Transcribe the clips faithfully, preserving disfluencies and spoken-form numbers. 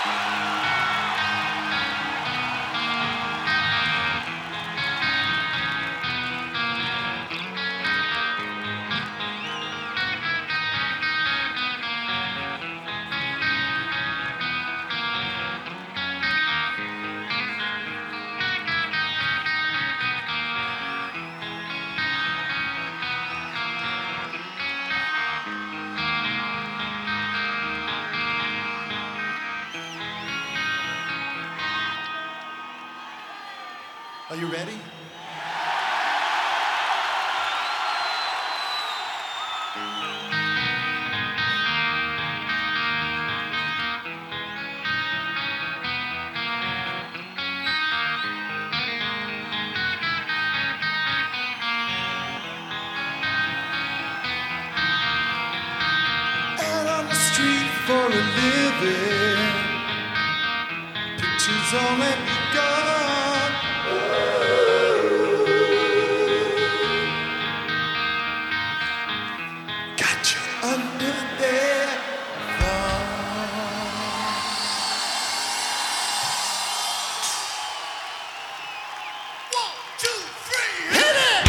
Are you ready? Out on the street for a living, pictures all let me go. Under their thumb. One, two, three, hit it!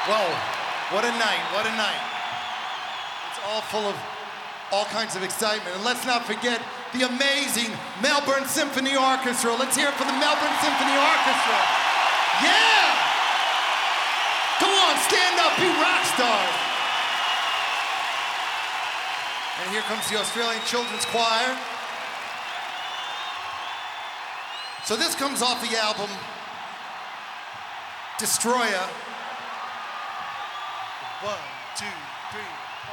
Whoa, what a night, what a night. It's all full of all kinds of excitement. And let's not forget the amazing Melbourne Symphony Orchestra. Let's hear it for the Melbourne Symphony Orchestra. Yeah! Come on, stand up, be rock stars. And here comes the Australian Children's Choir. So this comes off the album Destroyer. One, two, three.